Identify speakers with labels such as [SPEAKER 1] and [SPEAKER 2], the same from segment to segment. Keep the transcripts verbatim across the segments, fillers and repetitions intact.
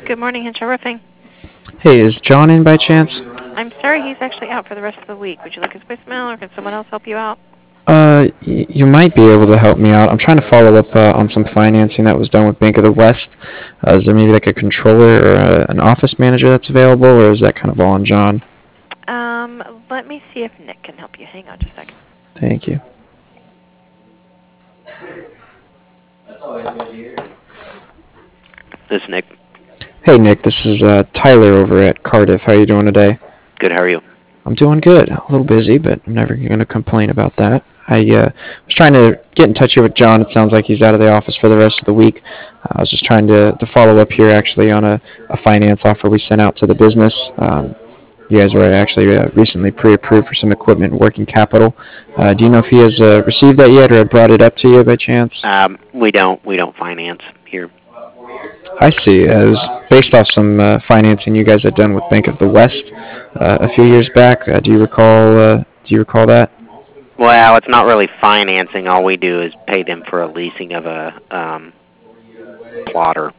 [SPEAKER 1] Good morning, Henshaw Roofing.
[SPEAKER 2] Hey, is John in by chance?
[SPEAKER 1] I'm sorry, he's actually out for the rest of the week. Would you like his voicemail, or can someone else help you out?
[SPEAKER 2] Uh, y- you might be able to help me out. I'm trying to follow up uh, on some financing that was done with Bank of the West. Uh, is there maybe like a controller or a, an office manager that's available, or is that kind of all on John?
[SPEAKER 1] Um, let me see if Nick can help you. Hang on just a second.
[SPEAKER 2] Thank you.
[SPEAKER 3] This is Nick.
[SPEAKER 2] Hey, Nick, this is uh, Tyler over at Cardiff. How you doing today?
[SPEAKER 3] Good, how are you?
[SPEAKER 2] I'm doing good. A little busy, but I'm never going to complain about that. I uh, was trying to get in touch here with John. It sounds like he's out of the office for the rest of the week. Uh, I was just trying to, to follow up here actually on a, a finance offer we sent out to the business. Um, you guys were actually uh, recently pre-approved for some equipment and working capital. Uh, do you know if he has uh, received that yet or had brought it up to you by chance?
[SPEAKER 3] Um, we don't we don't finance here.
[SPEAKER 2] I see. Uh, it was based off some uh, financing you guys had done with Bank of the West uh, a few years back. Uh, do you recall? Uh, do you recall that?
[SPEAKER 3] Well, it's not really financing. All we do is pay them for a leasing of a um, plotter.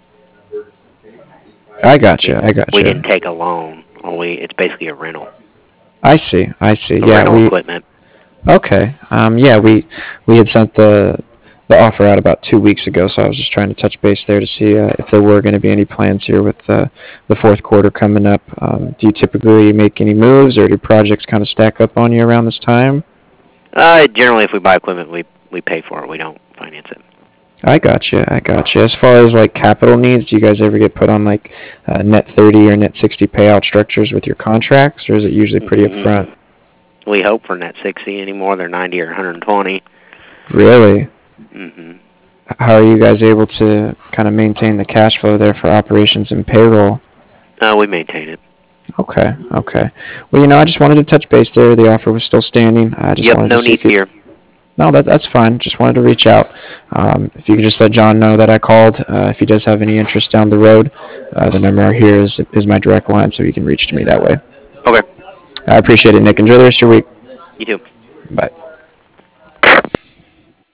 [SPEAKER 2] I gotcha. I gotcha.
[SPEAKER 3] We didn't take a loan. We it's basically a rental.
[SPEAKER 2] I see. I see.
[SPEAKER 3] A
[SPEAKER 2] yeah,
[SPEAKER 3] rental
[SPEAKER 2] we.
[SPEAKER 3] equipment.
[SPEAKER 2] Okay. Um. Yeah, we we had sent the the offer out about two weeks ago, so I was just trying to touch base there to see uh, if there were going to be any plans here with uh, the fourth quarter coming up. Um, do you typically make any moves, or do projects kind of stack up on you around this time?
[SPEAKER 3] Uh, generally, if we buy equipment, we we pay for it. We don't finance it.
[SPEAKER 2] I gotcha. I gotcha. As far as like capital needs, do you guys ever get put on like uh, net thirty or net sixty payout structures with your contracts, or is it usually pretty
[SPEAKER 3] Mm-hmm.
[SPEAKER 2] upfront?
[SPEAKER 3] We hope for net sixty anymore. They're ninety or one hundred twenty.
[SPEAKER 2] Really?
[SPEAKER 3] Mm-hmm.
[SPEAKER 2] How are you guys able to kind of maintain the cash flow there for operations and payroll?
[SPEAKER 3] Uh, we maintain it.
[SPEAKER 2] Okay. Okay. Well, you know, I just wanted to touch base there. The offer was still standing. I just
[SPEAKER 3] Yep,
[SPEAKER 2] wanted
[SPEAKER 3] no
[SPEAKER 2] to see
[SPEAKER 3] need
[SPEAKER 2] if you.
[SPEAKER 3] here.
[SPEAKER 2] No, that that's fine. Just wanted to reach out. Um, if you could just let John know that I called. Uh, if he does have any interest down the road, uh, the number here is is my direct line, so you can reach to me that way.
[SPEAKER 3] Okay.
[SPEAKER 2] I appreciate it, Nick. Enjoy the rest of your week.
[SPEAKER 3] You too.
[SPEAKER 2] Bye.